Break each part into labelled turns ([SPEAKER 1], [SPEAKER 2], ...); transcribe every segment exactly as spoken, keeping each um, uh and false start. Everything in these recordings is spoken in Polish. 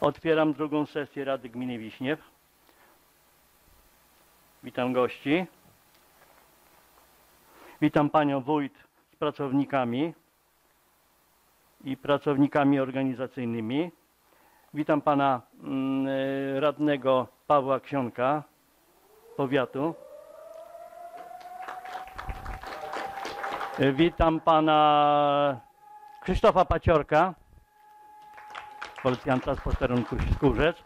[SPEAKER 1] Otwieram drugą sesję Rady Gminy Wiśniew. Witam gości. Witam panią wójt z pracownikami i pracownikami organizacyjnymi. Witam pana mm, radnego Pawła Ksiąnka, powiatu. Witam pana Krzysztofa Paciorka, policjanta z posterunku Skórzec.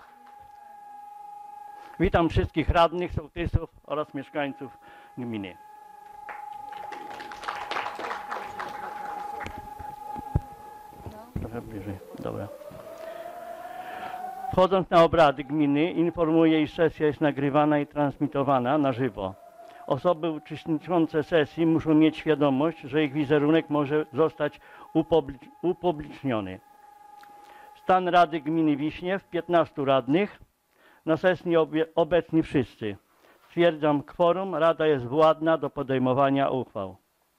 [SPEAKER 1] Witam wszystkich radnych, sołtysów oraz mieszkańców gminy. Trochę bliżej, dobra. Wchodząc na obrady gminy, informuję, iż sesja jest nagrywana i transmitowana na żywo. Osoby uczestniczące sesji muszą mieć świadomość, że ich wizerunek może zostać upublicz upubliczniony. Stan Rady Gminy Wiśniew, piętnastu radnych, na sesji obecni wszyscy. Stwierdzam kworum, Rada jest władna do podejmowania uchwał.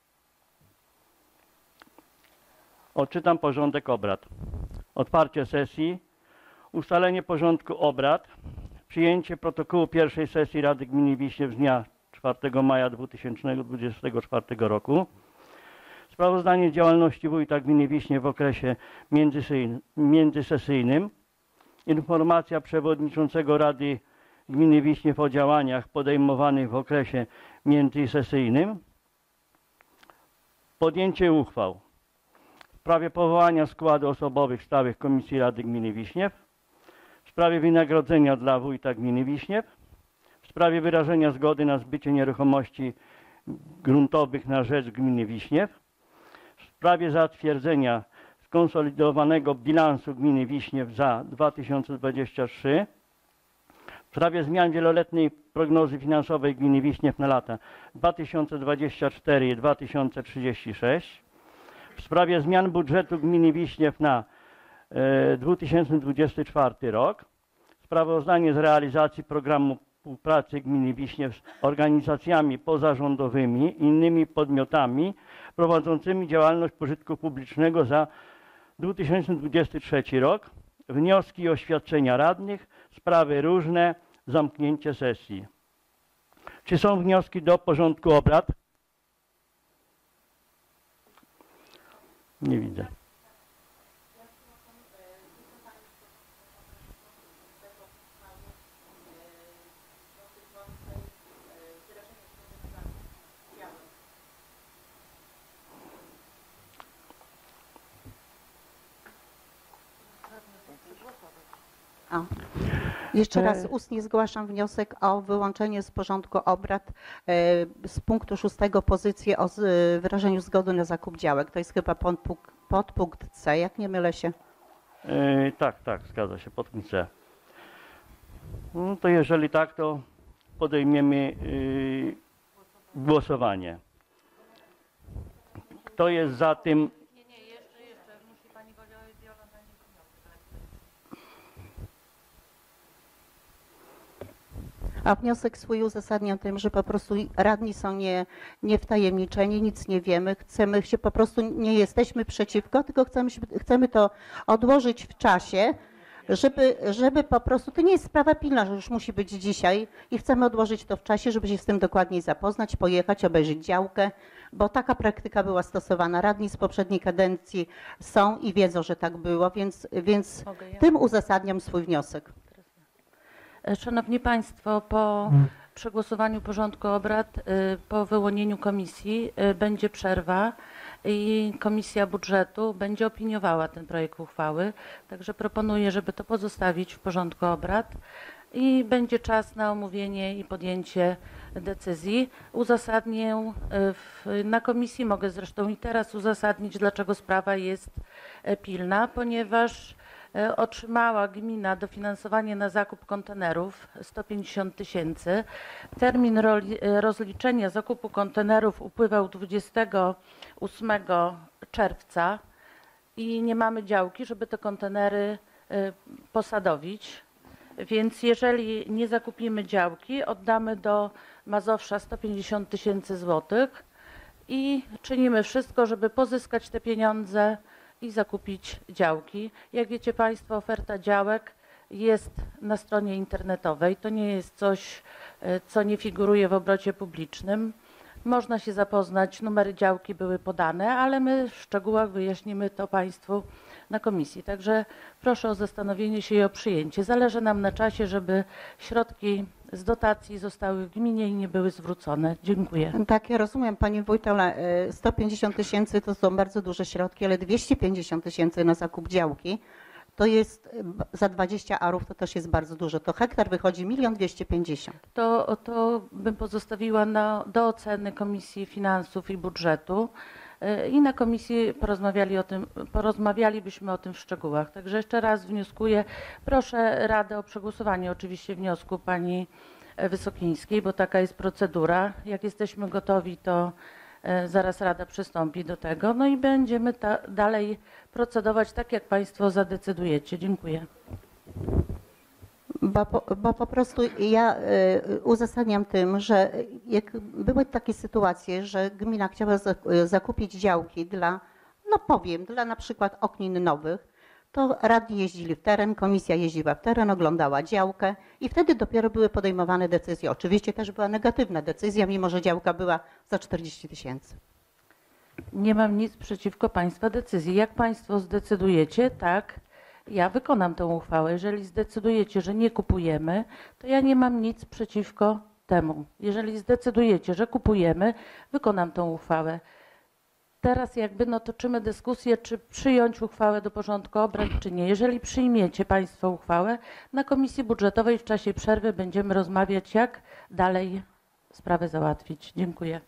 [SPEAKER 1] Odczytam porządek obrad. Otwarcie sesji, ustalenie porządku obrad, przyjęcie protokołu pierwszej sesji Rady Gminy Wiśniew z dnia czwartego maja dwa tysiące dwudziestego czwartego roku. Sprawozdanie działalności wójta gminy Wiśniew w okresie międzysesyjnym. Informacja przewodniczącego Rady Gminy Wiśniew o działaniach podejmowanych w okresie międzysesyjnym. Podjęcie uchwał w sprawie powołania składu osobowych stałych Komisji Rady Gminy Wiśniew, w sprawie wynagrodzenia dla wójta gminy Wiśniew, w sprawie wyrażenia zgody na zbycie nieruchomości gruntowych na rzecz gminy Wiśniew, w sprawie zatwierdzenia skonsolidowanego bilansu gminy Wiśniew za dwa tysiące dwudziesty trzeci, w sprawie zmian wieloletniej prognozy finansowej gminy Wiśniew na lata dwa tysiące dwudziesty czwarty i dwa tysiące trzydziesty szósty, w sprawie zmian budżetu gminy Wiśniew na e, dwa tysiące dwudziesty czwarty rok, sprawozdanie z realizacji programu współpracy gminy Wiśniew z organizacjami pozarządowymi i innymi podmiotami prowadzącymi działalność pożytku publicznego za dwa tysiące dwudziesty trzeci rok, wnioski i oświadczenia radnych, sprawy różne, zamknięcie sesji. Czy są wnioski do porządku obrad? Nie widzę.
[SPEAKER 2] A. Jeszcze raz ustnie zgłaszam wniosek o wyłączenie z porządku obrad e, z punktu szóstego pozycję o z, e, wyrażeniu zgody na zakup działek. To jest chyba podpunkt, podpunkt C, jak nie mylę się.
[SPEAKER 1] Yy, tak, tak, zgadza się, podpunkt C. No to jeżeli tak, to podejmiemy yy, głosowanie. Kto jest za tym?
[SPEAKER 3] Nie, nie, jeszcze, jeszcze. Musi pani Wiola na niego wniosek.
[SPEAKER 2] A wniosek swój uzasadniam tym, że po prostu radni są nie, nie wtajemniczeni, nic nie wiemy, chcemy się po prostu, nie jesteśmy przeciwko, tylko chcemy, chcemy to odłożyć w czasie, żeby, żeby po prostu, to nie jest sprawa pilna, że już musi być dzisiaj i chcemy odłożyć to w czasie, żeby się z tym dokładniej zapoznać, pojechać, obejrzeć działkę, bo taka praktyka była stosowana. Radni z poprzedniej kadencji są i wiedzą, że tak było, więc, więc tym uzasadniam swój wniosek.
[SPEAKER 3] Szanowni Państwo, po przegłosowaniu porządku obrad, po wyłonieniu komisji będzie przerwa i Komisja Budżetu będzie opiniowała ten projekt uchwały. Także proponuję, żeby to pozostawić w porządku obrad i będzie czas na omówienie i podjęcie decyzji. Uzasadnię w, na komisji, mogę zresztą i teraz uzasadnić, dlaczego sprawa jest pilna, ponieważ otrzymała gmina dofinansowanie na zakup kontenerów sto pięćdziesiąt tysięcy. Termin rozliczenia zakupu kontenerów upływał dwudziestego ósmego czerwca i nie mamy działki, żeby te kontenery posadowić. Więc jeżeli nie zakupimy działki, oddamy do Mazowsza sto pięćdziesiąt tysięcy złotych i czynimy wszystko, żeby pozyskać te pieniądze i zakupić działki. Jak wiecie Państwo, oferta działek jest na stronie internetowej. To nie jest coś, e, co nie figuruje w obrocie publicznym. Można się zapoznać, numery działki były podane, ale my w szczegółach wyjaśnimy to Państwu na komisji. Także proszę o zastanowienie się i o przyjęcie. Zależy nam na czasie, żeby środki z dotacji zostały w gminie i nie były zwrócone. Dziękuję.
[SPEAKER 2] Tak, ja rozumiem Pani Wójt, ale e, sto pięćdziesiąt tysięcy to są bardzo duże środki, ale dwieście pięćdziesiąt tysięcy na zakup działki to jest e, b- za dwadzieścia arów to też jest bardzo dużo. To hektar wychodzi milion dwieście pięćdziesiąt.
[SPEAKER 3] To, to bym pozostawiła na, do oceny Komisji Finansów i Budżetu y, i na komisji porozmawiali o tym, porozmawialibyśmy o tym w szczegółach. Także jeszcze raz wnioskuję, proszę Radę o przegłosowanie oczywiście wniosku pani Wysokińskiej, bo taka jest procedura. Jak jesteśmy gotowi, to y, zaraz Rada przystąpi do tego, no i będziemy ta, dalej procedować tak, jak Państwo zadecydujecie. Dziękuję.
[SPEAKER 2] Bo po, bo po prostu ja y, uzasadniam tym, że jak były takie sytuacje, że gmina chciała zak- zakupić działki dla, no powiem, dla na przykład oknin nowych, to radni jeździli w teren, komisja jeździła w teren, oglądała działkę i wtedy dopiero były podejmowane decyzje. Oczywiście też była negatywna decyzja, mimo że działka była za czterdzieści tysięcy.
[SPEAKER 3] Nie mam nic przeciwko Państwa decyzji. Jak Państwo zdecydujecie, tak, ja wykonam tę uchwałę. Jeżeli zdecydujecie, że nie kupujemy, to ja nie mam nic przeciwko temu. Jeżeli zdecydujecie, że kupujemy, wykonam tę uchwałę. Teraz jakby no toczymy dyskusję, czy przyjąć uchwałę do porządku obrad, czy nie. Jeżeli przyjmiecie Państwo uchwałę, na Komisji Budżetowej w czasie przerwy będziemy rozmawiać, jak dalej sprawę załatwić. Dziękuję.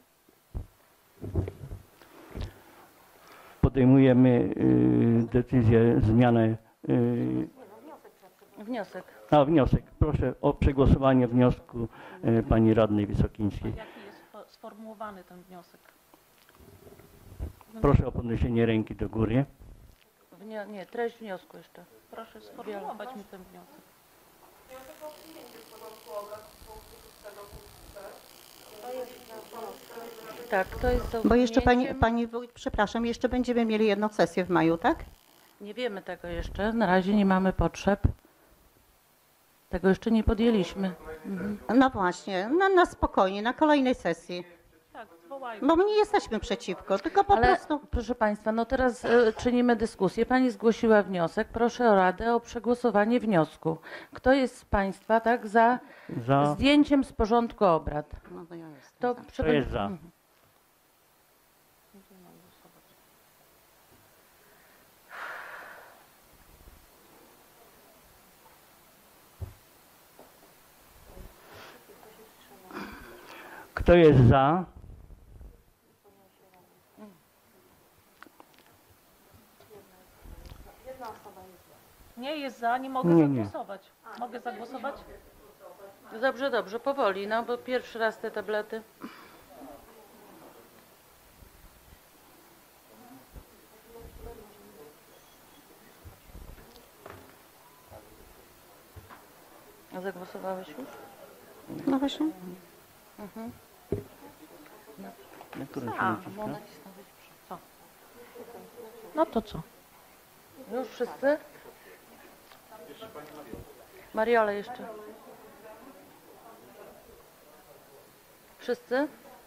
[SPEAKER 1] Podejmujemy y, decyzję, zmianę. Y,
[SPEAKER 3] Wniosek.
[SPEAKER 1] a wniosek. Proszę o przegłosowanie wniosku y, pani radnej Wysokińskiej.
[SPEAKER 4] Jaki jest fo- sformułowany ten wniosek?
[SPEAKER 1] Proszę o podniesienie ręki do góry.
[SPEAKER 3] Wnio- nie, treść wniosku jeszcze.
[SPEAKER 4] Proszę sformułować mi ten wniosek.
[SPEAKER 3] Tak, to jest za
[SPEAKER 2] Bo jeszcze pani,
[SPEAKER 3] usunięciem-
[SPEAKER 2] pani Wójt, przepraszam, jeszcze będziemy mieli jedną sesję w maju, tak?
[SPEAKER 3] Nie wiemy tego jeszcze, na razie nie mamy potrzeb. Tego jeszcze nie podjęliśmy. Mhm.
[SPEAKER 2] No właśnie, na, na spokojnie, na kolejnej sesji.
[SPEAKER 4] Tak, zwołajmy.
[SPEAKER 2] Bo my nie jesteśmy przeciwko, tylko po
[SPEAKER 3] Ale
[SPEAKER 2] prostu...
[SPEAKER 3] proszę Państwa, no teraz e, czynimy dyskusję. Pani zgłosiła wniosek. Proszę o Radę o przegłosowanie wniosku. Kto jest z Państwa tak za
[SPEAKER 1] Za.
[SPEAKER 3] zdjęciem z porządku obrad?
[SPEAKER 2] No to ja jestem
[SPEAKER 3] To,
[SPEAKER 2] za.
[SPEAKER 1] Kto jest za?
[SPEAKER 3] Mhm.
[SPEAKER 1] Kto jest za?
[SPEAKER 4] Nie jest za, nie mogę
[SPEAKER 1] Nie, nie.
[SPEAKER 4] zagłosować. Mogę zagłosować?
[SPEAKER 3] Dobrze, dobrze, powoli, no bo pierwszy raz te tablety. A zagłosowałeś już?
[SPEAKER 2] No właśnie.
[SPEAKER 3] Mhm.
[SPEAKER 1] Na którym się
[SPEAKER 4] A,
[SPEAKER 1] naciska?
[SPEAKER 3] Bo nacisnąłeś przy-
[SPEAKER 4] Co? No to co?
[SPEAKER 3] Już wszyscy? Mariola jeszcze. Wszyscy?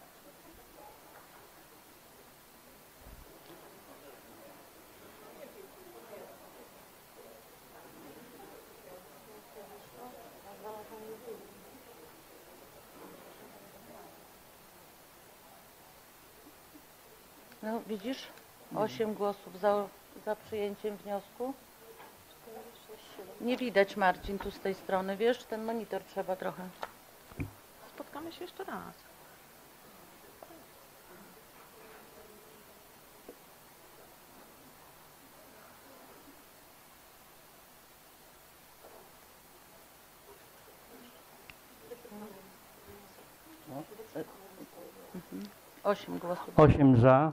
[SPEAKER 3] No widzisz? Osiem głosów za, za przyjęciem wniosku. Nie widać, Marcin, tu z tej strony, wiesz? Ten monitor trzeba trochę.
[SPEAKER 4] Spotkamy się jeszcze raz.
[SPEAKER 3] Osiem głosów.
[SPEAKER 1] osiem za.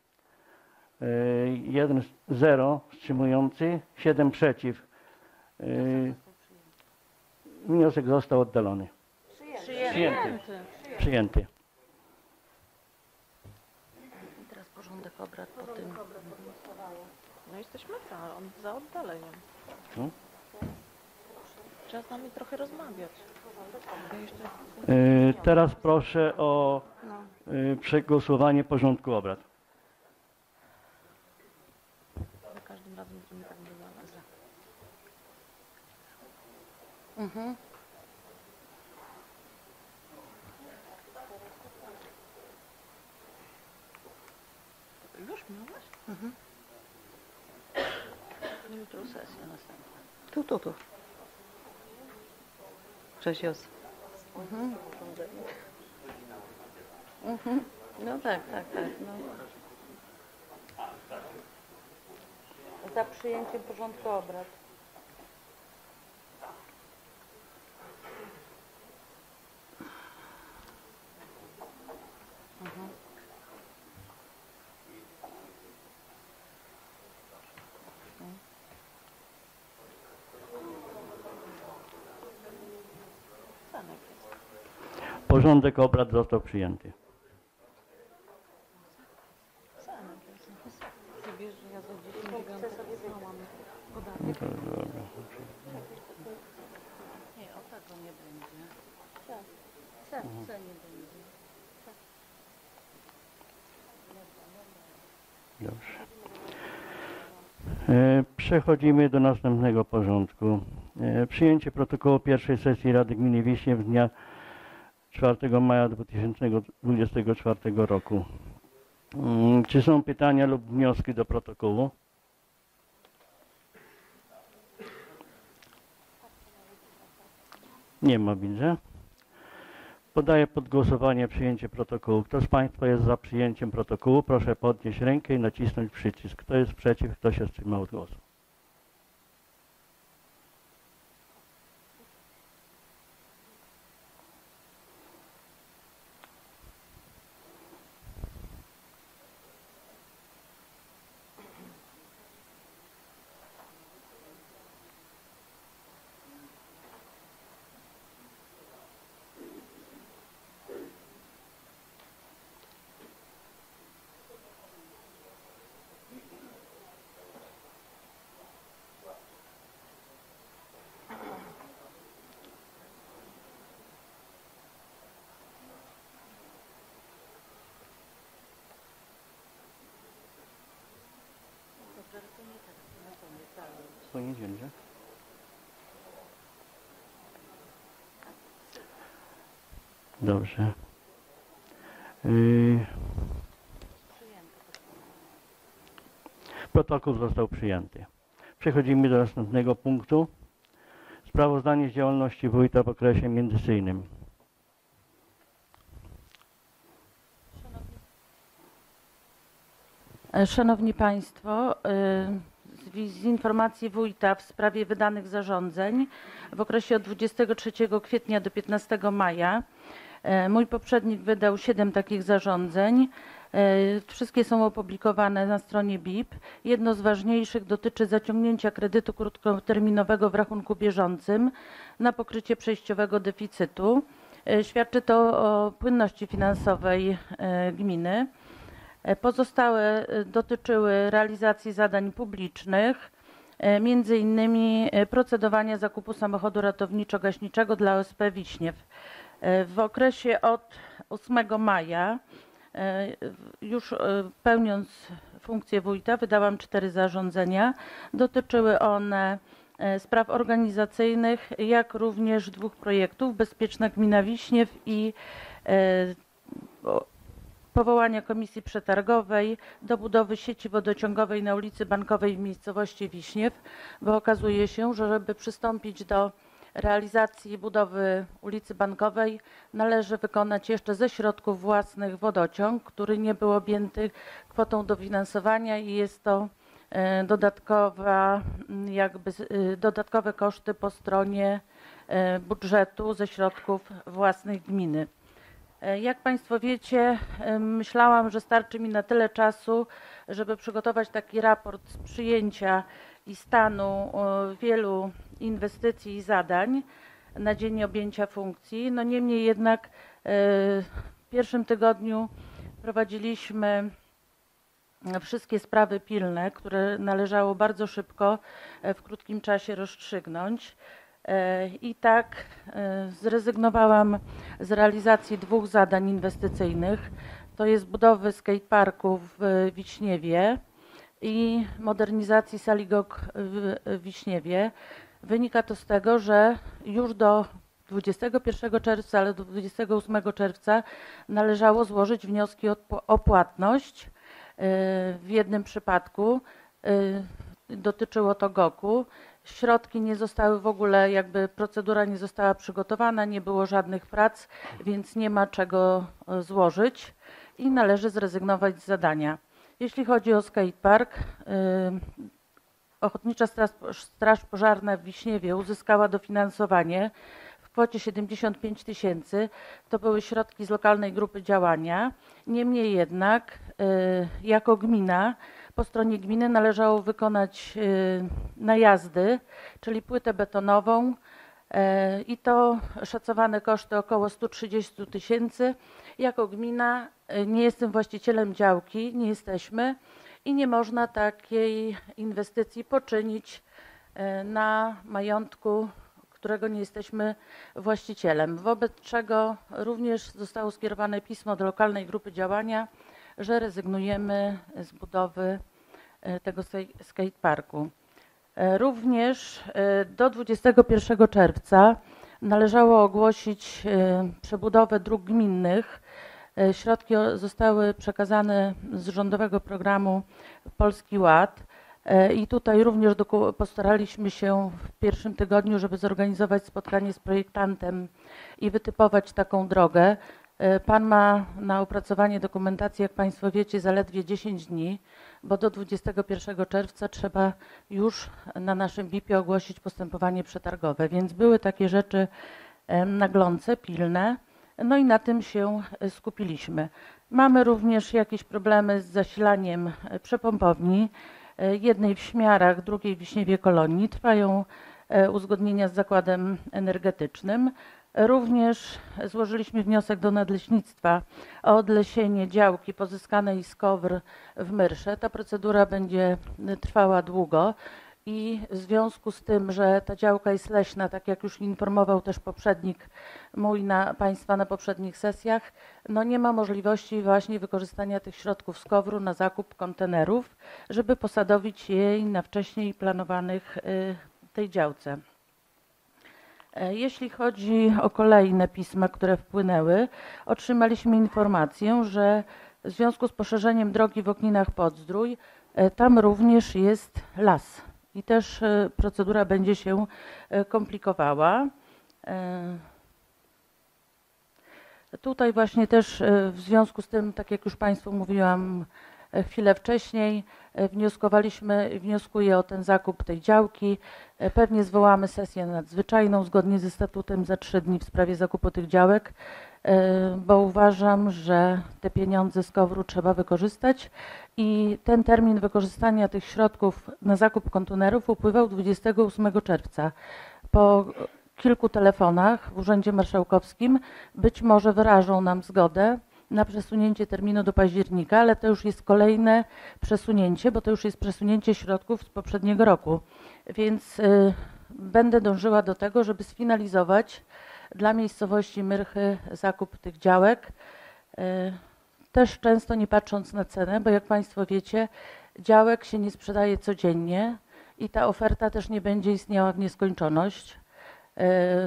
[SPEAKER 1] y, jeden zero wstrzymujący. siedem przeciw. Y, Wniosek został oddalony.
[SPEAKER 3] Przyjęty.
[SPEAKER 1] Przyjęty.
[SPEAKER 4] Przyjęty.
[SPEAKER 1] Przyjęty.
[SPEAKER 3] I teraz porządek obrad po tym.
[SPEAKER 4] No jesteśmy za, on za oddaleniem.
[SPEAKER 1] No.
[SPEAKER 4] Trzeba z nami trochę rozmawiać. Ja jeszcze
[SPEAKER 1] Y, Teraz proszę o
[SPEAKER 2] No.
[SPEAKER 1] y, przegłosowanie porządku obrad.
[SPEAKER 4] za każdym razem będziemy tak bywały.
[SPEAKER 3] Mhm.
[SPEAKER 4] Już miałaś?
[SPEAKER 3] Mhm. Jutro sesja następna.
[SPEAKER 5] Tu, tu, tu. Cześć, Jos.
[SPEAKER 3] Mhm. Mhm. No tak, tak, tak. No. Za przyjęciem porządku obrad. Mhm.
[SPEAKER 4] Sanek jest.
[SPEAKER 1] Porządek obrad został przyjęty.
[SPEAKER 4] Sanek jest. Ty wiesz, że ja za dziesięć dziewiątek znałam podatek.
[SPEAKER 1] To dobra.
[SPEAKER 3] Nie, o tego nie będzie. Tak, tak, co nie będzie.
[SPEAKER 1] Dobrze. E, Przechodzimy do następnego porządku. E, Przyjęcie protokołu pierwszej sesji Rady Gminy Wiśniew z dnia czwartego maja dwa tysiące dwudziestego czwartego roku. Mm, Czy są pytania lub wnioski do protokołu? Nie ma, widzę. Podaję pod głosowanie przyjęcie protokołu. Kto z Państwa jest za przyjęciem protokołu? Proszę podnieść rękę i nacisnąć przycisk. Kto jest przeciw? Kto się wstrzymał od głosu? W poniedziałek. Dobrze. Yy... Protokół został przyjęty. Przechodzimy do następnego punktu. Sprawozdanie z działalności wójta w okresie międzysyjnym.
[SPEAKER 3] Szanowni Państwo, y, z, z informacji wójta w sprawie wydanych zarządzeń w okresie od dwudziestego trzeciego kwietnia do piętnastego maja y, mój poprzednik wydał siedem takich zarządzeń. Y, Wszystkie są opublikowane na stronie B I P. Jedno z ważniejszych dotyczy zaciągnięcia kredytu krótkoterminowego w rachunku bieżącym na pokrycie przejściowego deficytu. Y, Świadczy to o płynności finansowej y, gminy. Pozostałe dotyczyły realizacji zadań publicznych, między innymi procedowania zakupu samochodu ratowniczo-gaśniczego dla O S P Wiśniew. W okresie od ósmego maja, już pełniąc funkcję wójta, wydałam cztery zarządzenia. Dotyczyły one spraw organizacyjnych, jak również dwóch projektów: Bezpieczna Gmina Wiśniew i powołania komisji przetargowej do budowy sieci wodociągowej na ulicy Bankowej w miejscowości Wiśniew, bo okazuje się, że żeby przystąpić do realizacji budowy ulicy Bankowej, należy wykonać jeszcze ze środków własnych wodociąg, który nie był objęty kwotą dofinansowania i jest to dodatkowa, jakby dodatkowe koszty po stronie budżetu ze środków własnych gminy. Jak Państwo wiecie, myślałam, że starczy mi na tyle czasu, żeby przygotować taki raport z przyjęcia i stanu wielu inwestycji i zadań na dzień objęcia funkcji. No niemniej jednak w pierwszym tygodniu prowadziliśmy wszystkie sprawy pilne, które należało bardzo szybko w krótkim czasie rozstrzygnąć. E, I tak e, zrezygnowałam z realizacji dwóch zadań inwestycyjnych. To jest budowy skateparku w Wiśniewie i modernizacji sali G O K w Wiśniewie. Wynika to z tego, że już do dwudziestego pierwszego czerwca, ale do dwudziestego ósmego czerwca należało złożyć wnioski o płatność. W jednym przypadku dotyczyło to G O K-u. Środki nie zostały w ogóle, jakby procedura nie została przygotowana, nie było żadnych prac, więc nie ma czego złożyć i należy zrezygnować z zadania. Jeśli chodzi o skatepark, Ochotnicza Straż, Straż Pożarna w Wiśniewie uzyskała dofinansowanie w kwocie siedemdziesiąt pięć tysięcy. To były środki z lokalnej grupy działania. Niemniej jednak jako gmina, po stronie gminy należało wykonać najazdy, czyli płytę betonową i to szacowane koszty około sto trzydzieści tysięcy. Jako gmina nie jestem właścicielem działki, nie jesteśmy i nie można takiej inwestycji poczynić na majątku, którego nie jesteśmy właścicielem. Wobec czego również zostało skierowane pismo do lokalnej grupy działania, że rezygnujemy z budowy tego skateparku. Również do dwudziestego pierwszego czerwca należało ogłosić przebudowę dróg gminnych. Środki zostały przekazane z rządowego programu Polski Ład i tutaj również postaraliśmy się w pierwszym tygodniu, żeby zorganizować spotkanie z projektantem i wytypować taką drogę. Pan ma na opracowanie dokumentacji, jak Państwo wiecie, zaledwie dziesięć dni, bo do dwudziestego pierwszego czerwca trzeba już na naszym V I P-ie ogłosić postępowanie przetargowe, więc były takie rzeczy naglące, pilne, no i na tym się skupiliśmy. Mamy również jakieś problemy z zasilaniem przepompowni, jednej w Śmiarach, drugiej w Wiśniewie Kolonii. Trwają uzgodnienia z zakładem energetycznym. Również złożyliśmy wniosek do Nadleśnictwa o odlesienie działki pozyskanej z KOWR w Myrsze. Ta procedura będzie trwała długo i w związku z tym, że ta działka jest leśna, tak jak już informował też poprzednik mój na Państwa na poprzednich sesjach, no nie ma możliwości właśnie wykorzystania tych środków z KOWR-u na zakup kontenerów, żeby posadowić jej na wcześniej planowanych tej działce. Jeśli chodzi o kolejne pisma, które wpłynęły, otrzymaliśmy informację, że w związku z poszerzeniem drogi w Okninach-Podzdrój, tam również jest las i też procedura będzie się komplikowała. Tutaj właśnie też w związku z tym, tak jak już Państwu mówiłam chwilę wcześniej, wnioskowaliśmy, wnioskuję o ten zakup tej działki. Pewnie zwołamy sesję nadzwyczajną zgodnie ze statutem za trzy dni w sprawie zakupu tych działek, bo uważam, że te pieniądze z KOWR-u trzeba wykorzystać i ten termin wykorzystania tych środków na zakup kontenerów upływał dwudziestego ósmego czerwca. Po kilku telefonach w Urzędzie Marszałkowskim być może wyrażą nam zgodę na przesunięcie terminu do października, ale to już jest kolejne przesunięcie, bo to już jest przesunięcie środków z poprzedniego roku. Więc y, będę dążyła do tego, żeby sfinalizować dla miejscowości Myrchy zakup tych działek. Y, też często nie patrząc na cenę, bo jak Państwo wiecie, działek się nie sprzedaje codziennie i ta oferta też nie będzie istniała w nieskończoność. Y,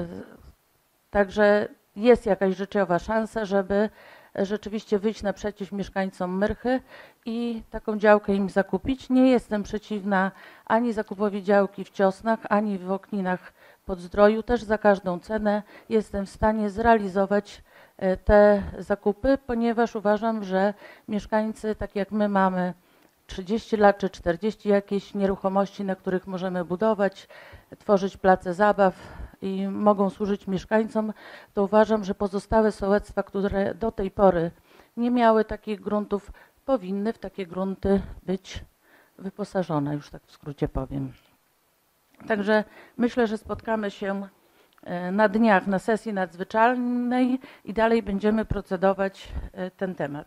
[SPEAKER 3] także jest jakaś życiowa szansa, żeby rzeczywiście wyjść naprzeciw mieszkańcom Myrchy i taką działkę im zakupić. Nie jestem przeciwna ani zakupowi działki w Ciosnach, ani w Okninach-Podzdroju. Też za każdą cenę jestem w stanie zrealizować te zakupy, ponieważ uważam, że mieszkańcy, tak jak my mamy trzydzieści lat czy czterdzieści jakieś nieruchomości, na których możemy budować, tworzyć place zabaw i mogą służyć mieszkańcom, to uważam, że pozostałe sołectwa, które do tej pory nie miały takich gruntów, powinny w takie grunty być wyposażone, już tak w skrócie powiem. Także myślę, że spotkamy się na dniach na sesji nadzwyczajnej i dalej będziemy procedować ten temat.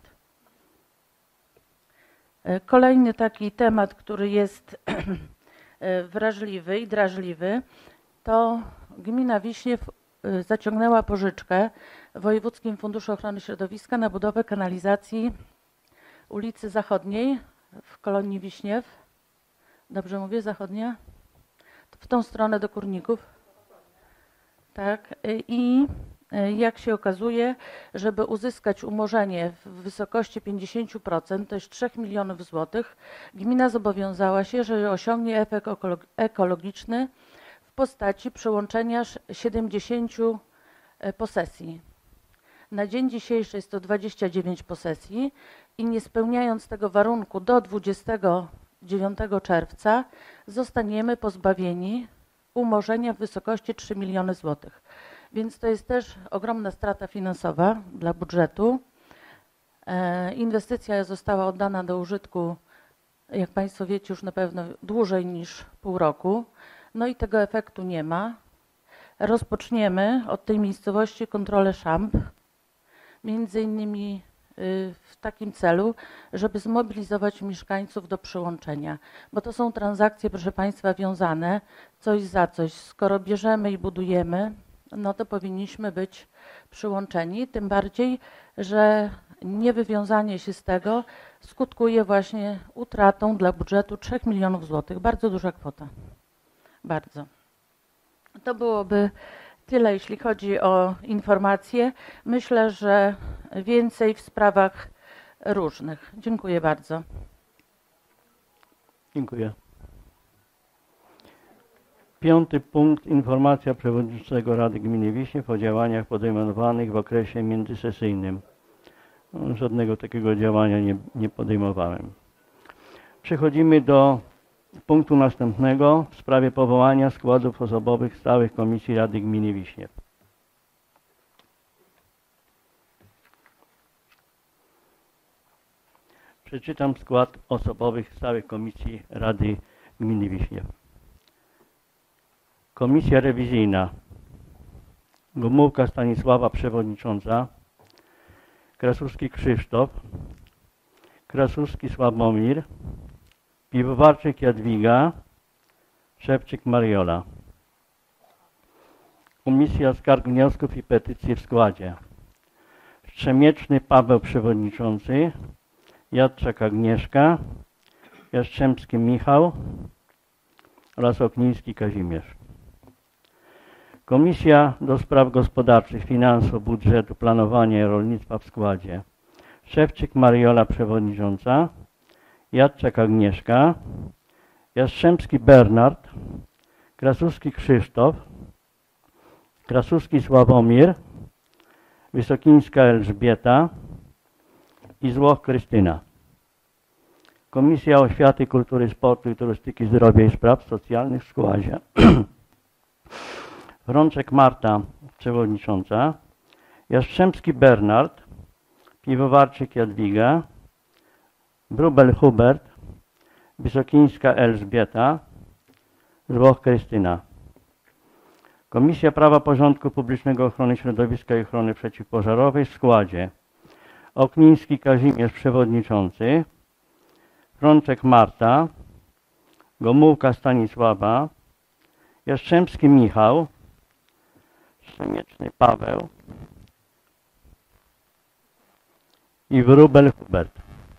[SPEAKER 3] Kolejny taki temat, który jest wrażliwy i drażliwy, to gmina Wiśniew y, zaciągnęła pożyczkę w Wojewódzkim Funduszu Ochrony Środowiska na budowę kanalizacji ulicy Zachodniej w Kolonii Wiśniew. Dobrze mówię, Zachodnia? W tą stronę do Kurników. Tak. y, I y, jak się okazuje, żeby uzyskać umorzenie w wysokości pięćdziesiąt procent, to jest trzy miliony złotych, gmina zobowiązała się, że osiągnie efekt ekolo- ekologiczny w postaci przyłączenia sz- siedemdziesięciu e, posesji. Na dzień dzisiejszy jest to dwadzieścia dziewięć posesji i nie spełniając tego warunku do dwudziestego dziewiątego czerwca zostaniemy pozbawieni umorzenia w wysokości trzy miliony złotych. Więc to jest też ogromna strata finansowa dla budżetu. E, inwestycja została oddana do użytku, jak Państwo wiecie, już na pewno dłużej niż pół roku. No i tego efektu nie ma. Rozpoczniemy od tej miejscowości kontrolę szamb, między innymi y, w takim celu, żeby zmobilizować mieszkańców do przyłączenia. Bo to są transakcje, proszę Państwa, wiązane coś za coś. Skoro bierzemy i budujemy, no to powinniśmy być przyłączeni, tym bardziej, że niewywiązanie się z tego skutkuje właśnie utratą dla budżetu trzy milionów złotych. Bardzo duża kwota. Bardzo. To byłoby tyle, jeśli chodzi o informacje. Myślę, że więcej w sprawach różnych. Dziękuję bardzo.
[SPEAKER 1] Dziękuję. Piąty punkt. Informacja przewodniczącego Rady Gminy Wiśniew o działaniach podejmowanych w okresie międzysesyjnym. Żadnego takiego działania nie, nie podejmowałem. Przechodzimy do punktu następnego w sprawie powołania składów osobowych stałych Komisji Rady Gminy Wiśniew. Przeczytam skład osobowych stałych Komisji Rady Gminy Wiśniew. Komisja rewizyjna. Gomułka Stanisława, przewodnicząca. Krasuski Krzysztof. Krasuski Sławomir. Piwowarczyk Jadwiga. Szewczyk Mariola. Komisja Skarg, Wniosków i Petycji w składzie: Strzemieczny Paweł, przewodniczący. Jadczak Agnieszka. Jastrzębski Michał oraz Okniński Kazimierz. Komisja do Spraw Gospodarczych, Finansów, Budżetu, Planowania i Rolnictwa w składzie: Szewczyk Mariola, przewodnicząca. Jadczak Agnieszka. Jastrzębski Bernard. Krasuski Krzysztof. Krasuski Sławomir. Wysokińska Elżbieta i Złoch Krystyna. Komisja Oświaty, Kultury, Sportu i Turystyki, Zdrowia i Spraw Socjalnych w składzie: Wrączek Marta, przewodnicząca. Jastrzębski Bernard. Piwowarczyk Jadwiga. Brubel Hubert. Wysokińska Elżbieta. Złoch Krystyna. Komisja Prawa, Porządku Publicznego, Ochrony Środowiska i Ochrony Przeciwpożarowej w składzie: Okniński Kazimierz, przewodniczący. Frączek Marta. Gomułka Stanisława. Jastrzębski Michał. Strzemieczny Paweł i Wróbel Hubert.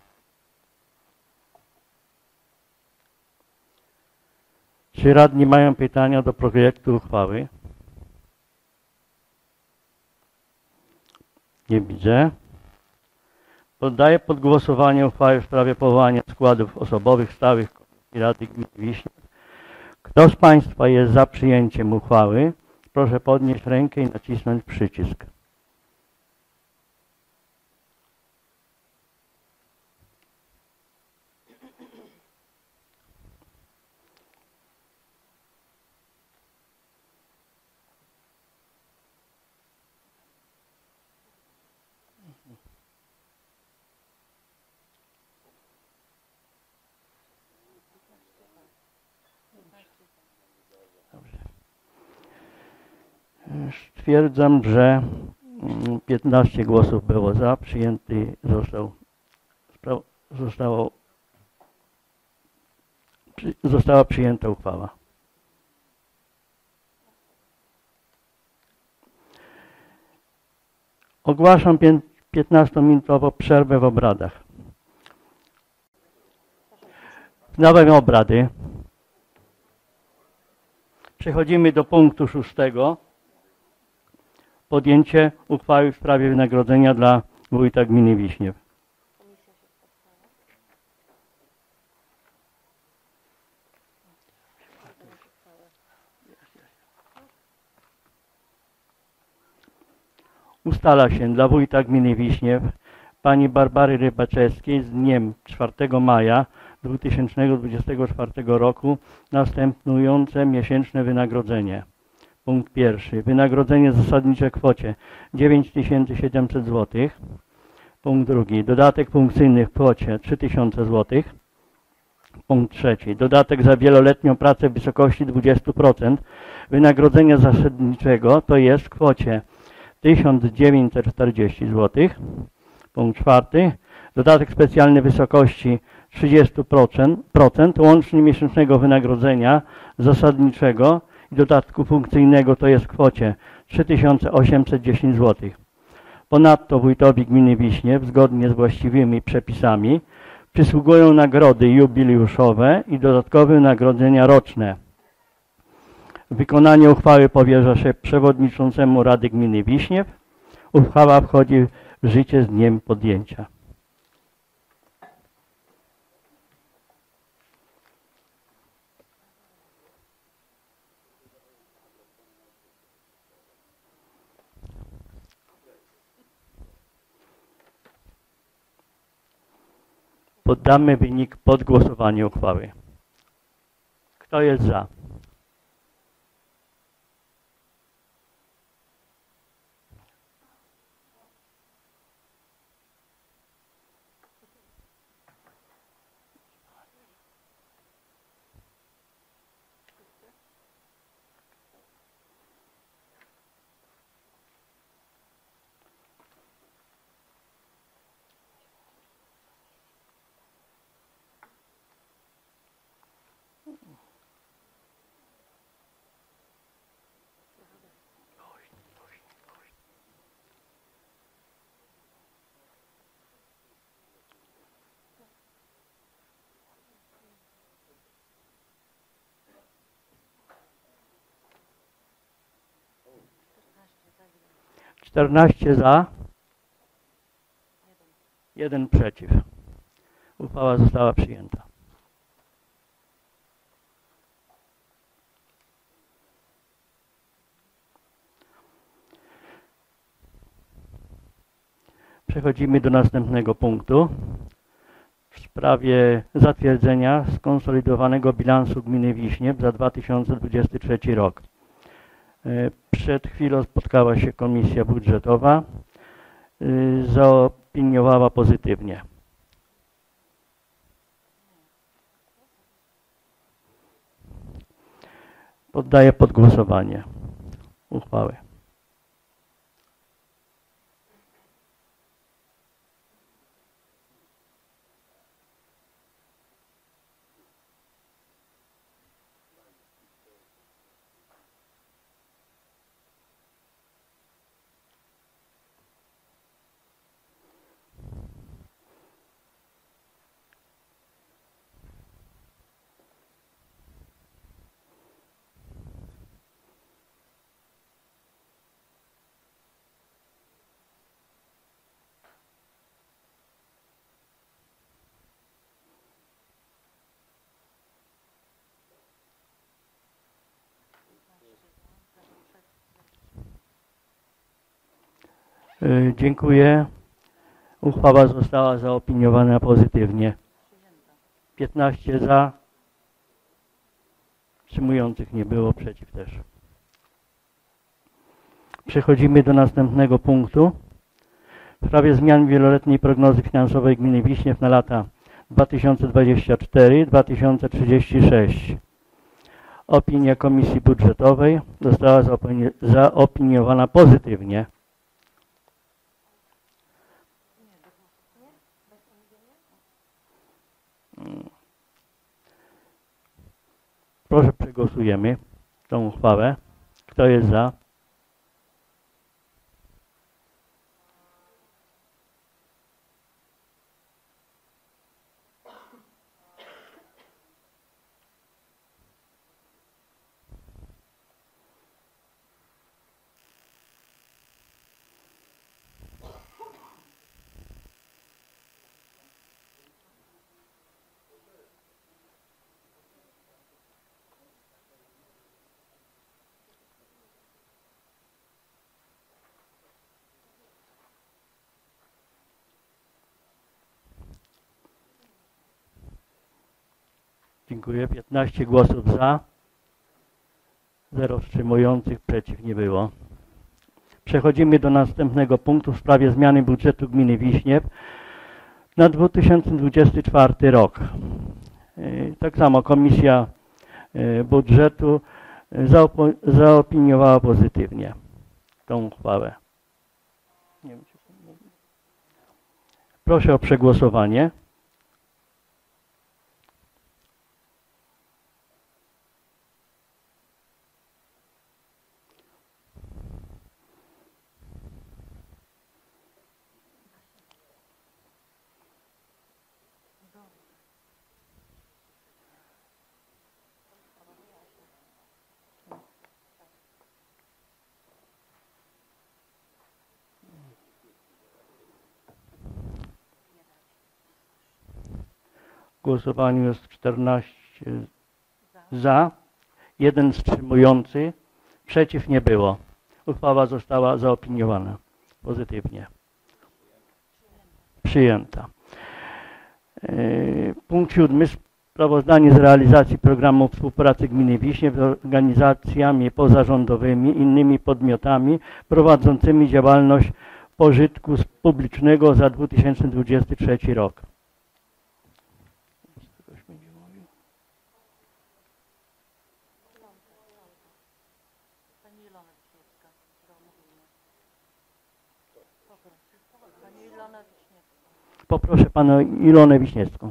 [SPEAKER 1] Czy radni mają pytania do projektu uchwały? Nie widzę. Poddaję pod głosowanie uchwałę w sprawie powołania składów osobowych stałych Komisji Rady Gminy Wiśniew. Kto z Państwa jest za przyjęciem uchwały, proszę podnieść rękę i nacisnąć przycisk. Stwierdzam, że piętnaście głosów było za, przyjęty został, zostało, została przyjęta uchwała. Ogłaszam piętnastominutową przerwę w obradach. Wznawiam obrady. Przechodzimy do punktu szóstego. Podjęcie uchwały w sprawie wynagrodzenia dla wójta gminy Wiśniew. Ustala się dla wójta gminy Wiśniew pani Barbary Rybaczewskiej z dniem czwartego maja dwa tysiące dwudziestego czwartego roku następujące miesięczne wynagrodzenie. Punkt pierwszy. Wynagrodzenie zasadnicze w kwocie dziewięć tysięcy siedemset złotych. Punkt drugi. Dodatek funkcyjny w kwocie trzy tysiące złotych. Punkt trzeci. Dodatek za wieloletnią pracę w wysokości dwadzieścia procent wynagrodzenia zasadniczego, to jest w kwocie tysiąc dziewięćset czterdzieści złotych. Punkt czwarty. Dodatek specjalny w wysokości trzydzieści procent łącznie miesięcznego wynagrodzenia zasadniczego i dodatku funkcyjnego, to jest w kwocie trzy tysiące osiemset dziesięć złotych. Ponadto wójtowi gminy Wiśniew zgodnie z właściwymi przepisami przysługują nagrody jubileuszowe i dodatkowe wynagrodzenia roczne. Wykonanie uchwały powierza się przewodniczącemu Rady Gminy Wiśniew. Uchwała wchodzi w życie z dniem podjęcia. Poddamy wynik pod głosowanie uchwały. Kto jest za? czternaście za, jeden przeciw. Uchwała została przyjęta. Przechodzimy do następnego punktu w sprawie zatwierdzenia skonsolidowanego bilansu gminy Wiśniew za dwa tysiące dwudziesty trzeci rok. Przed chwilą spotkała się komisja budżetowa, zaopiniowała pozytywnie. Poddaję pod głosowanie uchwałę. Dziękuję. Uchwała została zaopiniowana pozytywnie. piętnaście za. Wstrzymujących nie było, przeciw też. Przechodzimy do następnego punktu. W sprawie zmian wieloletniej prognozy finansowej gminy Wiśniew na lata dwa tysiące dwudziesty czwarty do dwa tysiące trzydziestego szóstego. Opinia Komisji Budżetowej została zaopiniowana pozytywnie. Proszę, przegłosujemy tą uchwałę. Kto jest za? Dziękuję. piętnaście głosów za. zero wstrzymujących, przeciw nie było. Przechodzimy do następnego punktu w sprawie zmiany budżetu gminy Wiśniew na dwa tysiące dwudziesty czwarty rok. Tak samo Komisja Budżetu zaopiniowała pozytywnie tą uchwałę. Nie wiem, czy pan mówi. Proszę o przegłosowanie. W głosowaniu jest czternaście za, jeden wstrzymujący, przeciw nie było. Uchwała została zaopiniowana pozytywnie. Przyjęta. Punkt siódmy. Sprawozdanie z realizacji programu współpracy gminy Wiśniew z organizacjami pozarządowymi, innymi podmiotami prowadzącymi działalność pożytku publicznego za dwa tysiące dwudziesty trzeci rok. Poproszę Panią Ilonę Wiśniewską.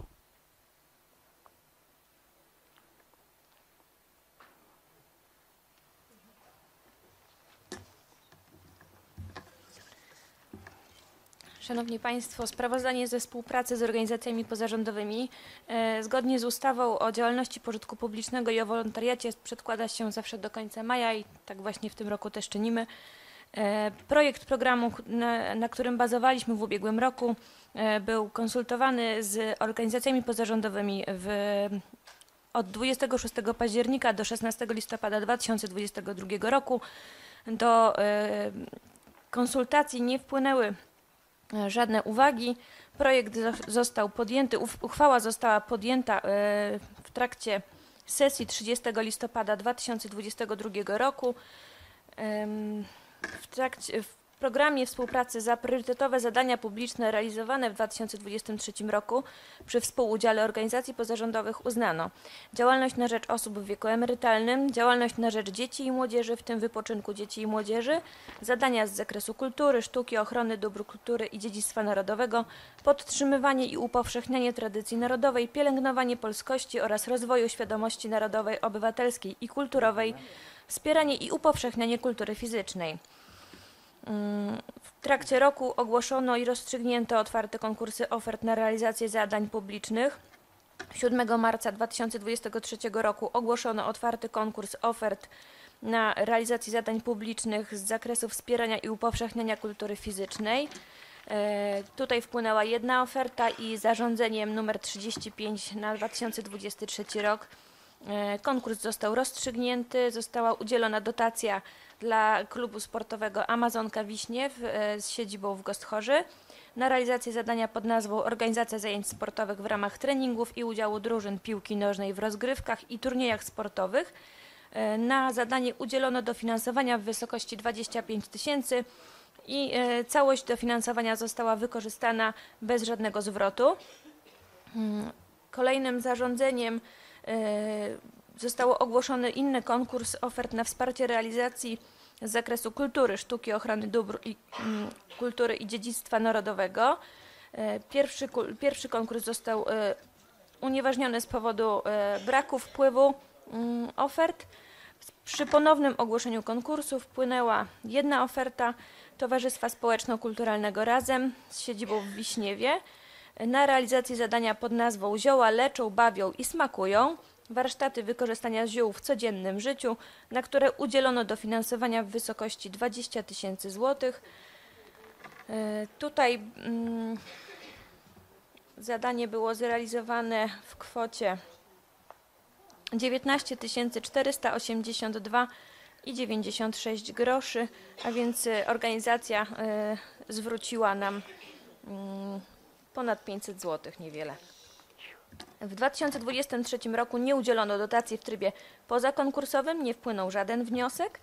[SPEAKER 5] Szanowni Państwo, sprawozdanie ze współpracy z organizacjami pozarządowymi e, zgodnie z ustawą o działalności pożytku publicznego i o wolontariacie przedkłada się zawsze do końca maja i tak właśnie w tym roku też czynimy. E, projekt programu, na, na którym bazowaliśmy w ubiegłym roku, e, był konsultowany z organizacjami pozarządowymi w, od dwudziestego szóstego października do szesnastego listopada dwa tysiące dwudziestego drugiego roku. Do e, konsultacji nie wpłynęły żadne uwagi. Projekt został podjęty, uchwała została podjęta w trakcie sesji trzydziestego listopada dwa tysiące dwudziestego drugiego roku. W, trakcie, w programie współpracy za priorytetowe zadania publiczne realizowane w dwa tysiące dwudziestym trzecim roku przy współudziale organizacji pozarządowych uznano działalność na rzecz osób w wieku emerytalnym, działalność na rzecz dzieci i młodzieży, w tym wypoczynku dzieci i młodzieży, zadania z zakresu kultury, sztuki, ochrony dóbr kultury i dziedzictwa narodowego, podtrzymywanie i upowszechnianie tradycji narodowej, pielęgnowanie polskości oraz rozwoju świadomości narodowej, obywatelskiej i kulturowej, wspieranie i upowszechnianie kultury fizycznej. W trakcie roku ogłoszono i rozstrzygnięto otwarte konkursy ofert na realizację zadań publicznych. siódmego marca dwa tysiące dwudziestego trzeciego roku ogłoszono otwarty konkurs ofert na realizację zadań publicznych z zakresu wspierania i upowszechniania kultury fizycznej. E, tutaj wpłynęła jedna oferta i zarządzeniem numer trzydzieści pięć na dwa tysiące dwudziesty trzeci rok e, konkurs został rozstrzygnięty, została udzielona dotacja dla klubu sportowego Amazonka Wiśniew e, z siedzibą w Gostchorzy na realizację zadania pod nazwą Organizacja zajęć sportowych w ramach treningów i udziału drużyn piłki nożnej w rozgrywkach i turniejach sportowych. E, na zadanie udzielono dofinansowania w wysokości dwadzieścia pięć tysięcy i e, całość dofinansowania została wykorzystana bez żadnego zwrotu. Hmm. Kolejnym zarządzeniem e, został ogłoszony inny konkurs ofert na wsparcie realizacji z zakresu kultury, sztuki, ochrony dóbr i mm, kultury i dziedzictwa narodowego. E, pierwszy, pierwszy konkurs został e, unieważniony z powodu e, braku wpływu mm, ofert. Przy ponownym ogłoszeniu konkursu wpłynęła jedna oferta Towarzystwa Społeczno-Kulturalnego Razem z siedzibą w Wiśniewie na realizację zadania pod nazwą Zioła leczą, bawią i smakują. Warsztaty wykorzystania ziół w codziennym życiu, na które udzielono dofinansowania w wysokości dwadzieścia tysięcy złotych. E, tutaj mm, zadanie było zrealizowane w kwocie dziewiętnaście tysięcy czterysta osiemdziesiąt dwa i dziewięćdziesiąt sześć groszy, a więc organizacja y, zwróciła nam y, ponad pięćset złotych, niewiele. W dwa tysiące dwudziestym trzecim roku nie udzielono dotacji w trybie pozakonkursowym, nie wpłynął żaden wniosek.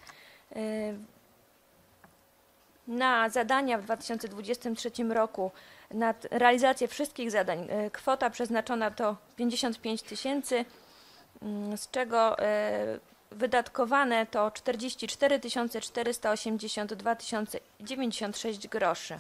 [SPEAKER 5] Na zadania w dwa tysiące dwudziestym trzecim roku, na realizację wszystkich zadań, kwota przeznaczona to pięćdziesiąt pięć tysięcy, z czego wydatkowane to czterdzieści cztery tysiące czterysta osiemdziesiąt dwa tysiące dziewięćdziesiąt sześć groszy.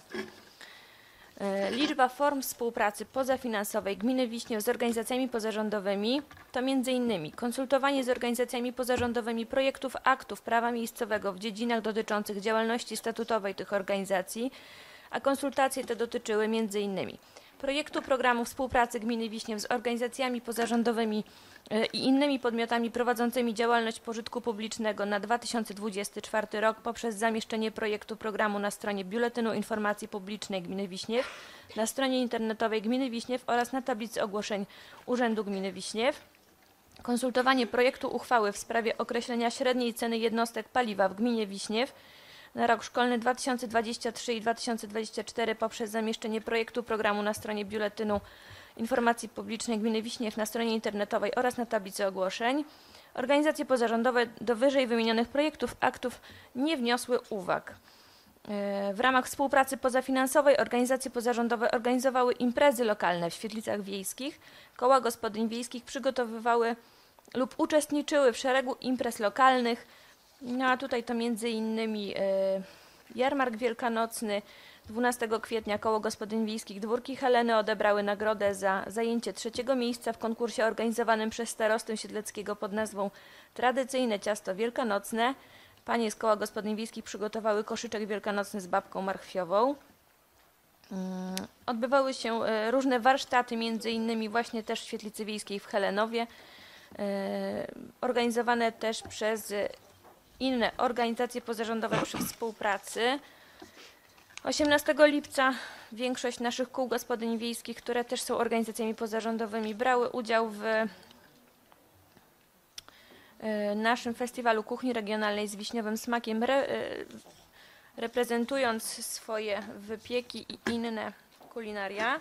[SPEAKER 5] Liczba form współpracy pozafinansowej gminy Wiśniew z organizacjami pozarządowymi to m.in. konsultowanie z organizacjami pozarządowymi projektów aktów prawa miejscowego w dziedzinach dotyczących działalności statutowej tych organizacji, a konsultacje te dotyczyły m.in. projektu programu współpracy gminy Wiśniew z organizacjami pozarządowymi i innymi podmiotami prowadzącymi działalność pożytku publicznego na dwa tysiące dwudziesty czwarty rok poprzez zamieszczenie projektu programu na stronie Biuletynu Informacji Publicznej Gminy Wiśniew, na stronie internetowej Gminy Wiśniew oraz na tablicy ogłoszeń Urzędu Gminy Wiśniew. Konsultowanie projektu uchwały w sprawie określenia średniej ceny jednostek paliwa w gminie Wiśniew na rok szkolny dwa tysiące dwudziesty trzeci i dwa tysiące dwudziesty czwarty poprzez zamieszczenie projektu programu na stronie Biuletynu Informacji Publicznej Gminy Wiśniew, na stronie internetowej oraz na tablicy ogłoszeń. Organizacje pozarządowe do wyżej wymienionych projektów aktów nie wniosły uwag. W ramach współpracy pozafinansowej organizacje pozarządowe organizowały imprezy lokalne w świetlicach wiejskich. Koła gospodyń wiejskich przygotowywały lub uczestniczyły w szeregu imprez lokalnych. No a tutaj to między innymi jarmark wielkanocny. dwunastego kwietnia Koło Gospodyń Wiejskich Dwórki Heleny odebrały nagrodę za zajęcie trzeciego miejsca w konkursie organizowanym przez starostę Siedleckiego pod nazwą Tradycyjne ciasto wielkanocne. Panie z Koła Gospodyń Wiejskich przygotowały koszyczek wielkanocny z babką marchwiową. Odbywały się różne warsztaty, między innymi właśnie też w Świetlicy Wiejskiej w Helenowie, organizowane też przez inne organizacje pozarządowe przy współpracy. osiemnastego lipca większość naszych kół gospodyń wiejskich, które też są organizacjami pozarządowymi, brały udział w naszym festiwalu kuchni regionalnej z wiśniowym smakiem, re, reprezentując swoje wypieki i inne kulinaria.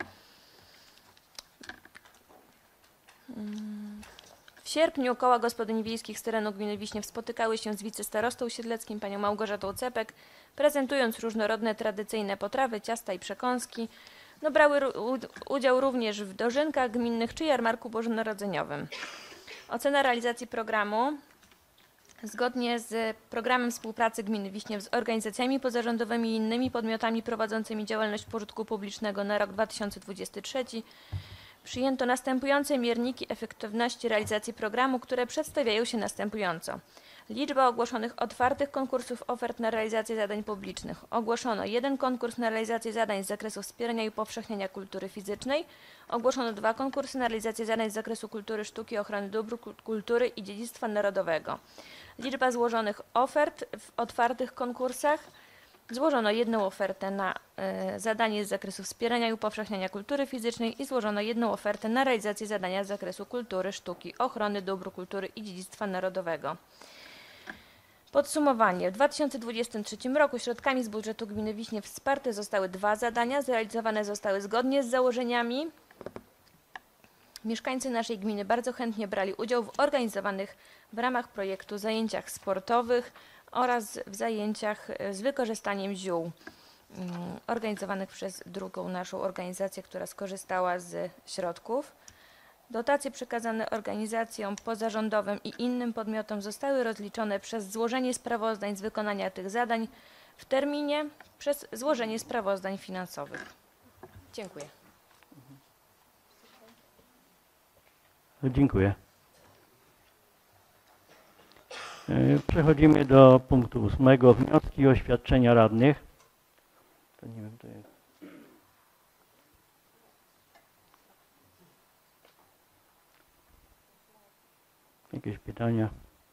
[SPEAKER 5] W sierpniu koła gospodyń wiejskich z terenu gminy Wiśniew spotykały się z wicestarostą siedleckim, panią Małgorzatą Cepek, prezentując różnorodne tradycyjne potrawy, ciasta i przekąski. No, brały udział również w dożynkach gminnych czy jarmarku bożonarodzeniowym. Ocena realizacji programu. Zgodnie z programem współpracy gminy Wiśniew z organizacjami pozarządowymi i innymi podmiotami prowadzącymi działalność pożytku publicznego na rok dwa tysiące dwudziesty trzeci przyjęto następujące mierniki efektywności realizacji programu, które przedstawiają się następująco. Liczba ogłoszonych otwartych konkursów ofert na realizację zadań publicznych. Ogłoszono jeden konkurs na realizację zadań z zakresu wspierania i upowszechniania kultury fizycznej. Ogłoszono dwa konkursy na realizację zadań z zakresu kultury, sztuki, ochrony dóbr kultury i dziedzictwa narodowego. Liczba złożonych ofert w otwartych konkursach. Złożono jedną ofertę na y, zadanie z zakresu wspierania i upowszechniania kultury fizycznej i złożono jedną ofertę na realizację zadania z zakresu kultury, sztuki, ochrony dóbr kultury i dziedzictwa narodowego. Podsumowanie. W dwa tysiące dwudziestym trzecim roku środkami z budżetu gminy Wiśniew wsparte zostały dwa zadania, zrealizowane zostały zgodnie z założeniami. Mieszkańcy naszej gminy bardzo chętnie brali udział w organizowanych w ramach projektu zajęciach sportowych oraz w zajęciach z wykorzystaniem ziół organizowanych przez drugą naszą organizację, która skorzystała z środków. Dotacje przekazane organizacjom pozarządowym i innym podmiotom zostały rozliczone przez złożenie sprawozdań z wykonania tych zadań w terminie przez złożenie sprawozdań finansowych. Dziękuję.
[SPEAKER 1] Dziękuję. Przechodzimy do punktu ósmego. Wnioski i oświadczenia radnych. To nie wiem, to jest. Jakieś pytania?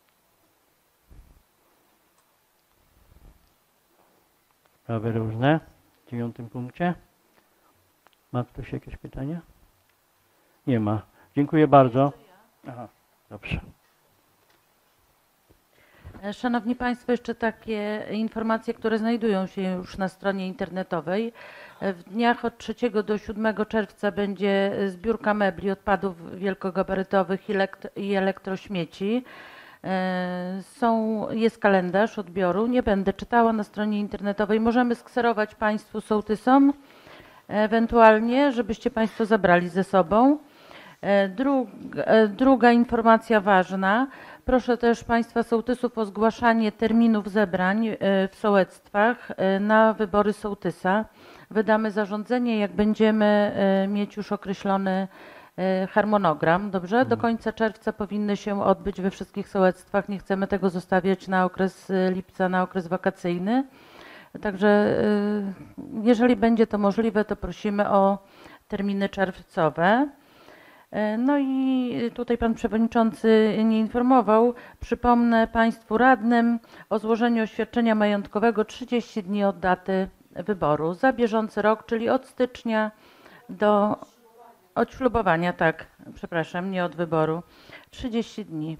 [SPEAKER 1] Sprawy różne w dziewiątym punkcie. Ma ktoś jakieś pytania? Nie ma. Dziękuję bardzo. Aha, dobrze.
[SPEAKER 3] Szanowni Państwo, jeszcze takie informacje, które znajdują się już na stronie internetowej. W dniach od trzeciego do siódmego czerwca będzie zbiórka mebli, odpadów wielkogabarytowych i elektrośmieci. Są, jest kalendarz odbioru, nie będę czytała na stronie internetowej. Możemy skserować Państwu sołtysom, ewentualnie, żebyście Państwo zabrali ze sobą. Druga, druga informacja ważna. Proszę też Państwa sołtysów o zgłaszanie terminów zebrań w sołectwach na wybory sołtysa. Wydamy zarządzenie, jak będziemy mieć już określony harmonogram. Dobrze? Do końca czerwca powinny się odbyć we wszystkich sołectwach. Nie chcemy tego zostawiać na okres lipca, na okres wakacyjny. Także jeżeli będzie to możliwe, to prosimy o terminy czerwcowe. No i tutaj Pan Przewodniczący nie informował. Przypomnę Państwu radnym o złożeniu oświadczenia majątkowego trzydzieści dni od daty wyboru za bieżący rok, czyli od stycznia do od ślubowania, tak, przepraszam, nie od wyboru. trzydzieści dni.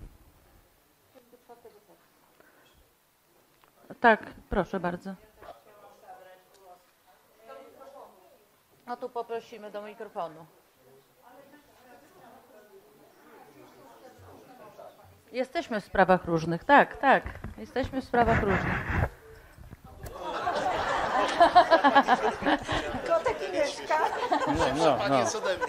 [SPEAKER 3] Tak, proszę bardzo. No tu poprosimy do mikrofonu. Jesteśmy w sprawach różnych, tak, tak. Jesteśmy w sprawach różnych.
[SPEAKER 6] Kotek mieszka.
[SPEAKER 1] No, no, no.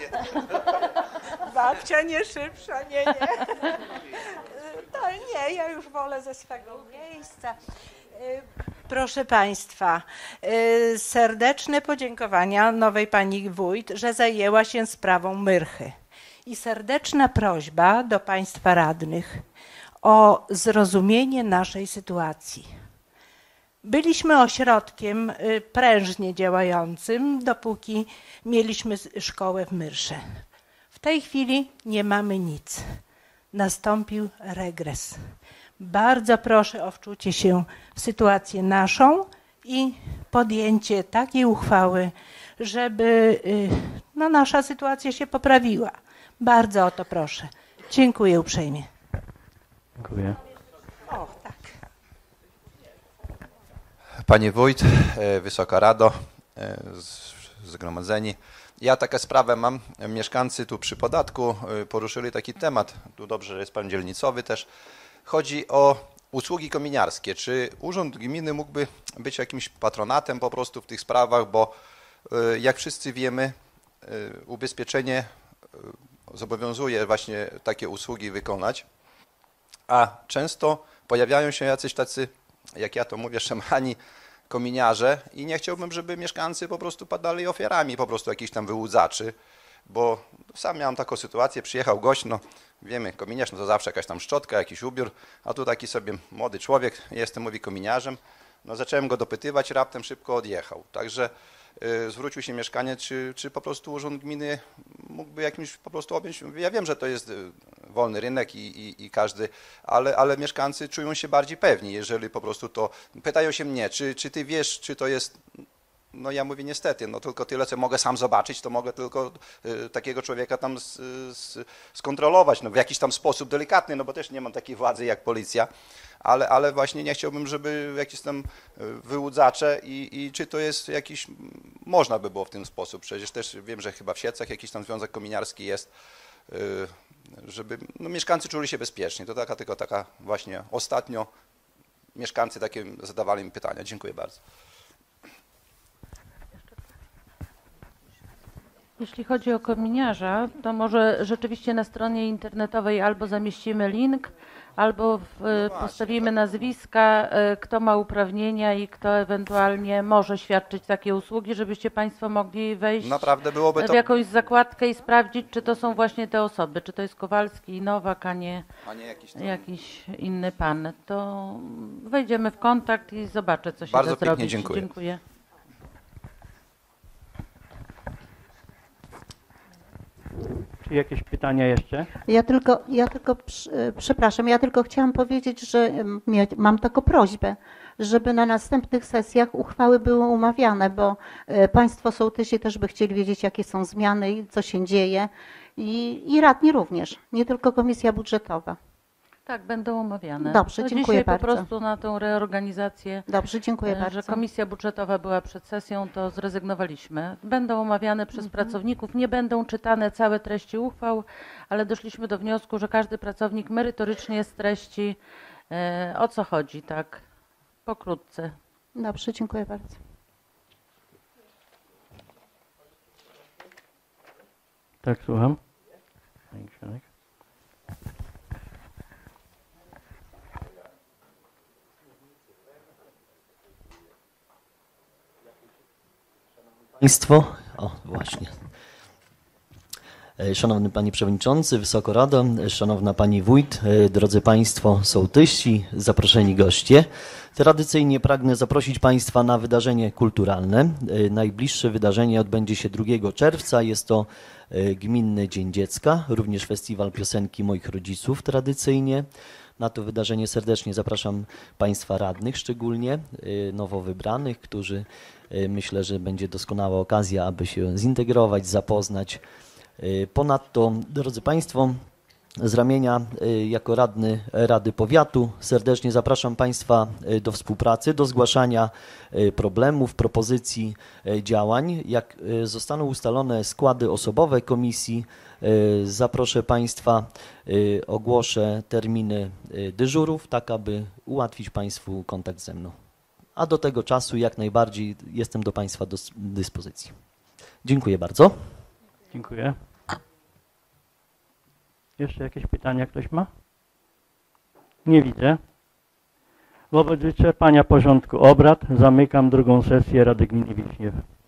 [SPEAKER 6] Babcia nie szybsza, nie, nie. To nie, ja już wolę ze swego miejsca. Proszę Państwa, serdeczne podziękowania nowej pani wójt, że zajęła się sprawą Myrchy. I serdeczna prośba do Państwa radnych o zrozumienie naszej sytuacji. Byliśmy ośrodkiem prężnie działającym, dopóki mieliśmy szkołę w Myrsze. W tej chwili nie mamy nic. Nastąpił regres. Bardzo proszę o wczucie się w sytuację naszą i podjęcie takiej uchwały, żeby no, nasza sytuacja się poprawiła. Bardzo o to proszę. Dziękuję uprzejmie.
[SPEAKER 1] Dziękuję.
[SPEAKER 6] O, tak.
[SPEAKER 7] Pani Wójt, Wysoka Rado, zgromadzeni. Ja taką sprawę mam. Mieszkańcy tu przy podatku poruszyli taki temat. Tu dobrze, że jest pan dzielnicowy też. Chodzi o usługi kominiarskie. Czy Urząd Gminy mógłby być jakimś patronatem po prostu w tych sprawach, bo jak wszyscy wiemy, ubezpieczenie zobowiązuje właśnie takie usługi wykonać, a często pojawiają się jacyś tacy, jak ja to mówię, szemrani kominiarze i nie chciałbym, żeby mieszkańcy po prostu padali ofiarami po prostu jakichś tam wyłudzaczy, bo sam miałem taką sytuację, przyjechał gość, no wiemy, kominiarz, no to zawsze jakaś tam szczotka, jakiś ubiór, a tu taki sobie młody człowiek, jestem, mówi, kominiarzem, no zacząłem go dopytywać, raptem szybko odjechał, także y, zwrócił się mieszkaniec, czy, czy po prostu Urząd Gminy mógłby jakimś po prostu objąć, ja wiem, że to jest wolny rynek i, i, i każdy, ale, ale mieszkańcy czują się bardziej pewni, jeżeli po prostu to, pytają się mnie, czy, czy ty wiesz, czy to jest, no ja mówię niestety, no tylko tyle, co mogę sam zobaczyć, to mogę tylko y, takiego człowieka tam s, s, skontrolować, no w jakiś tam sposób delikatny, no bo też nie mam takiej władzy jak policja, ale, ale właśnie nie chciałbym, żeby jakieś tam wyłudzacze i, i czy to jest jakiś, można by było w ten sposób, przecież też wiem, że chyba w Siedlcach jakiś tam związek kominiarski jest, y, żeby no, mieszkańcy czuli się bezpiecznie. To taka tylko taka właśnie ostatnio mieszkańcy takie zadawali mi pytania. Dziękuję bardzo.
[SPEAKER 3] Jeśli chodzi o kominiarza, to może rzeczywiście na stronie internetowej albo zamieścimy link, albo w,
[SPEAKER 7] no
[SPEAKER 3] postawimy nazwiska, kto ma uprawnienia i kto ewentualnie może świadczyć takie usługi, żebyście Państwo mogli wejść
[SPEAKER 7] Naprawdę byłoby to...
[SPEAKER 3] w jakąś zakładkę i sprawdzić, czy to są właśnie te osoby, czy to jest Kowalski i Nowak, a nie,
[SPEAKER 7] a nie jakiś, tam...
[SPEAKER 3] jakiś inny pan. To wejdziemy w kontakt i zobaczę, co się
[SPEAKER 7] Bardzo
[SPEAKER 3] da
[SPEAKER 7] pięknie
[SPEAKER 3] zrobić.
[SPEAKER 7] dziękuję.
[SPEAKER 3] Dziękuję.
[SPEAKER 1] Czy jakieś pytania jeszcze?
[SPEAKER 2] Ja tylko, ja tylko przy- przepraszam, ja tylko chciałam powiedzieć, że mm, mia- mam taką prośbę, żeby na następnych sesjach uchwały były umawiane, bo e, Państwo sołtysi też by chcieli wiedzieć, jakie są zmiany i co się dzieje i, i radni również, nie tylko komisja budżetowa.
[SPEAKER 3] Tak, będą omawiane.
[SPEAKER 2] Dobrze,
[SPEAKER 3] To
[SPEAKER 2] dziękuję
[SPEAKER 3] dzisiaj
[SPEAKER 2] bardzo.
[SPEAKER 3] po prostu na tą reorganizację,
[SPEAKER 2] Dobrze, dziękuję
[SPEAKER 3] e,
[SPEAKER 2] bardzo.
[SPEAKER 3] że komisja budżetowa była przed sesją, to zrezygnowaliśmy. Będą omawiane przez pracowników, nie będą czytane całe treści uchwał, ale doszliśmy do wniosku, że każdy pracownik merytorycznie streści, e, o co chodzi, tak, pokrótce.
[SPEAKER 2] Dobrze, dziękuję bardzo.
[SPEAKER 1] Tak, słucham. Pani Krzynek.
[SPEAKER 8] Państwo, o właśnie. E, Szanowny Panie Przewodniczący, Wysoka Rado, e, Szanowna Pani Wójt, e, drodzy Państwo sołtysi, zaproszeni goście. Tradycyjnie pragnę zaprosić Państwa na wydarzenie kulturalne. E, Najbliższe wydarzenie odbędzie się drugiego czerwca. Jest to e, Gminny Dzień Dziecka, również festiwal piosenki moich rodziców tradycyjnie. Na to wydarzenie serdecznie zapraszam Państwa radnych, szczególnie y, nowo wybranych, którzy y, myślę, że będzie doskonała okazja, aby się zintegrować, zapoznać. Y, Ponadto, drodzy Państwo, z ramienia y, jako radny Rady Powiatu serdecznie zapraszam Państwa y, do współpracy, do zgłaszania y, problemów, propozycji y, działań. Jak y, zostaną ustalone składy osobowe komisji, y, zaproszę Państwa, y, ogłoszę terminy y, dyżurów, tak aby ułatwić Państwu kontakt ze mną. A do tego czasu jak najbardziej jestem do Państwa do dyspozycji. Dziękuję bardzo.
[SPEAKER 1] Dziękuję. Jeszcze jakieś pytania ktoś ma? Nie widzę. Wobec wyczerpania porządku obrad zamykam drugą sesję Rady Gminy Wiśniew.